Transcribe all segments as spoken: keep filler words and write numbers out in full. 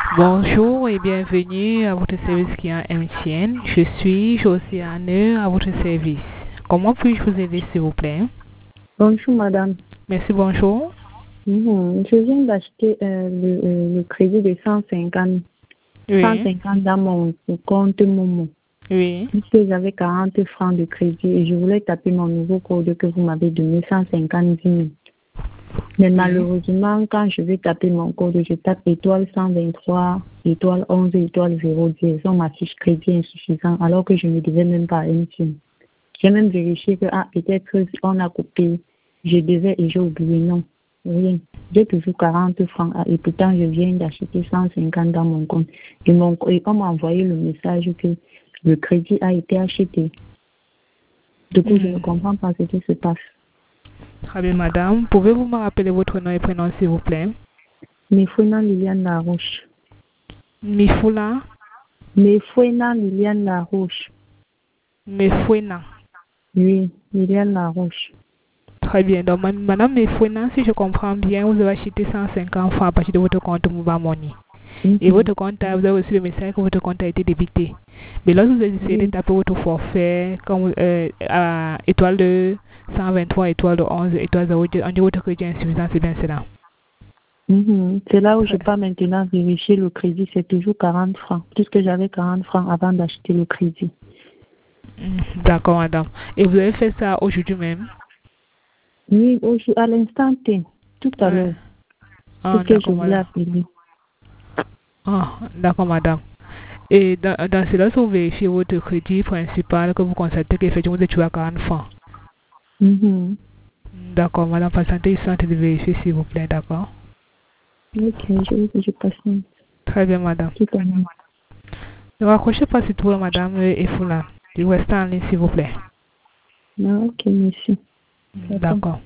Bonjour et bienvenue à votre service client M T N. Je suis Josiane à votre service. Comment puis-je vous aider, s'il vous plaît? Bonjour, madame. Merci, bonjour. Mhm. Je viens d'acheter euh, le, euh, le crédit de cent cinquante, Oui. cent cinquante dans mon compte Momo. Oui. Puisque j'avais quarante francs de crédit et je voulais taper mon nouveau code que vous m'avez donné, cent cinquante mille. Mais Oui. malheureusement, quand je vais taper mon code, je tape étoile cent vingt-trois, étoile onze, étoile zéro dix. On m'affiche crédit insuffisant alors que je ne devais même pas M T N. J'ai même vérifié que ah, peut-être on a coupé. Je devais et j'ai oublié. Non, rien. J'ai toujours quarante francs et pourtant je viens d'acheter cent cinquante dans mon compte. Et, mon, et on m'a envoyé le message que le crédit a été acheté. Du coup, Hmm. je ne comprends pas ce qui se passe. Très bien, madame. Pouvez-vous me rappeler votre nom et prénom, s'il vous plaît? Mefouena Liliane Laroche. Mifula? Mefouena Liliane Laroche. Mefouena. Oui, Liliane Laroche. Très bien. Donc, madame Mefouena, si je comprends bien, vous avez acheté cent cinquante francs à partir de votre compte Mobile Money. Mm-hmm. Et votre compte, vous avez reçu le message que votre compte a été débité. Mais lorsque vous essayez de taper votre forfait, comme euh, à étoile de cent vingt-trois, étoile de onze, étoile zéro, on dit votre crédit insuffisant, c'est bien cela. Mm-hmm. C'est là où je peux maintenant vérifier le crédit, c'est toujours quarante francs, puisque j'avais quarante francs avant d'acheter le crédit. Mm, d'accord, madame. Et vous avez fait ça aujourd'hui même? Oui, à l'instant T, tout à l'heure. Ah, Puisque je voulais appeler. Ah, d'accord, madame. Et dans, dans cela, si vous vérifiez votre crédit principal, que vous constatez qu'effectivement vous êtes toujours à quarante francs. Mm-hmm. D'accord, madame, patientez, il sont de vérifier, s'il vous plaît, d'accord? Ok, je, je passe. Très bien, madame. Tout à l'heure. Ne raccrochez pas si tout, madame Efoula. Du restez en ligne, s'il vous plaît. Ah, ok, merci. D'accord.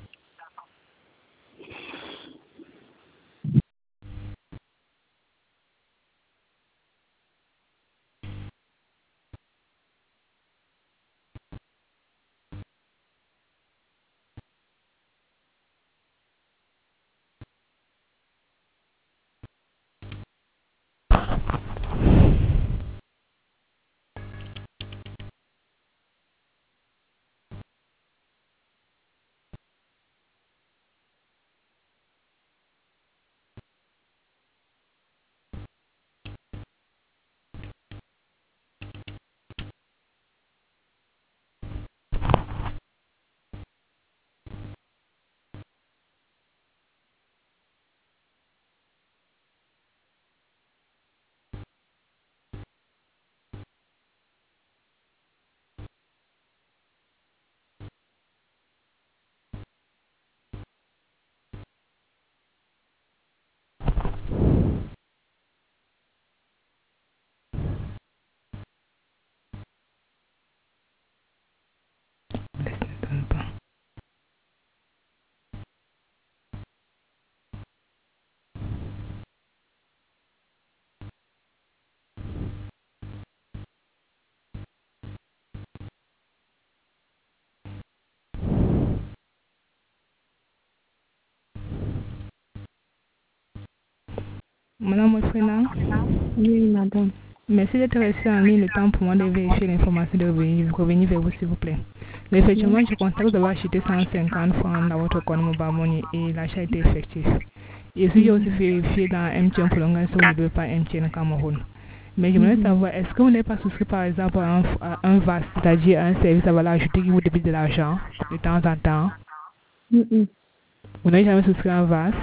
Madame Efoula. Oui, madame. Merci d'être restée en ligne le temps pour moi de vérifier l'information de revenir, revenir vers vous, s'il vous plaît. Mais effectivement, je constate que vous avez acheté cent cinquante francs dans votre compte Mobile Money et l'achat a été effectif. Et si j'ai aussi vérifié dans M T N prolongation au niveau par M T N Cameroun. Mais je voulais Mm-hmm. savoir, est-ce que vous n'êtes pas souscrit par exemple à un, à un V A S, c'est-à-dire un service à valeur ajoutée qui vous débite de l'argent de temps en temps? Mm-hmm. Vous n'avez jamais souscrit à un V A S?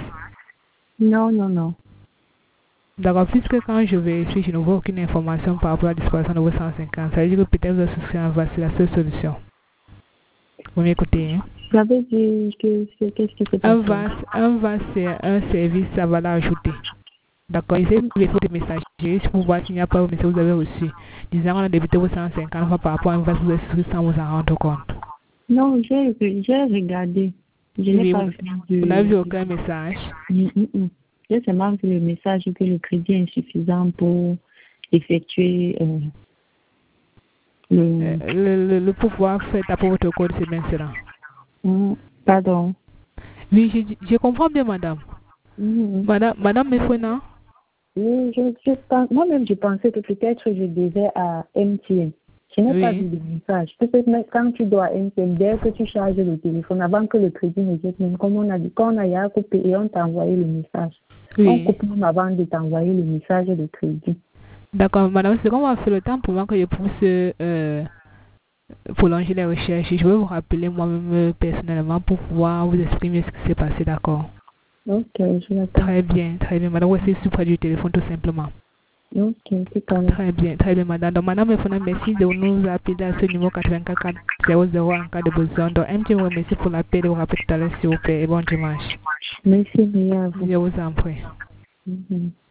Non, non, non. D'accord, puisque quand je vérifie, je ne vois aucune information par rapport à la disparition de vos cent cinquante, ça veut dire que peut-être vous avez souscrit à un V A S, c'est la seule solution. Vous m'écoutez, hein? Vous avez dit que c'est qu'est-ce qui s'est passé? Un V A S, un V A S, c'est un service à valeur ajoutée. D'accord, essayez de vérifier votre messagerie pour voir s'il n'y a pas un message que vous avez reçu. Disant qu'on a débuté vos cent cinquante fois par rapport à un V A S que vous avez souscrit sans vous en rendre compte. Non, j'ai j'ai regardé. Je n'ai Oui, pas vous, vu de... vous n'avez vu aucun message. Mm-mm. J'ai seulement vu le message que le crédit est insuffisant pour effectuer euh, le... Euh, le, le, le pouvoir fait taper votre code, c'est bien cela. Mm, pardon. Oui, je, je comprends bien, madame. Mm-hmm. Madame, madame Mefouena, Oui, je, je pense, moi-même, je pensais que peut-être je devais à M T N. Je n'ai Oui. pas vu de message. Peut-être même quand tu dois à M T N, dès que tu charges le téléphone, avant que le crédit ne jette, même comme on a dit, quand on a eu à couper et on t'a envoyé le message. Oui. On coupe même avant de t'envoyer le message de crédit. D'accord, madame, c'est qu'on va faire le temps pour moi que je puisse euh, prolonger les recherches. Je vais vous rappeler moi-même personnellement pour pouvoir vous exprimer ce qui s'est passé, d'accord? Ok, je l'attends. Très bien, très bien, madame. Voici sur près du téléphone tout simplement. Ok, c'est quand même. Très bien, très bien, madame. Donc, madame, merci de nous appeler à ce numéro quatre-vingt-quatre zéro zéro en cas de besoin. Donc, un petit vous remercie pour l'appel et vous rappelle tout à l'heure, s'il vous plaît, et bon dimanche. Merci bien à vous. Je vous en prie. Mm-hmm.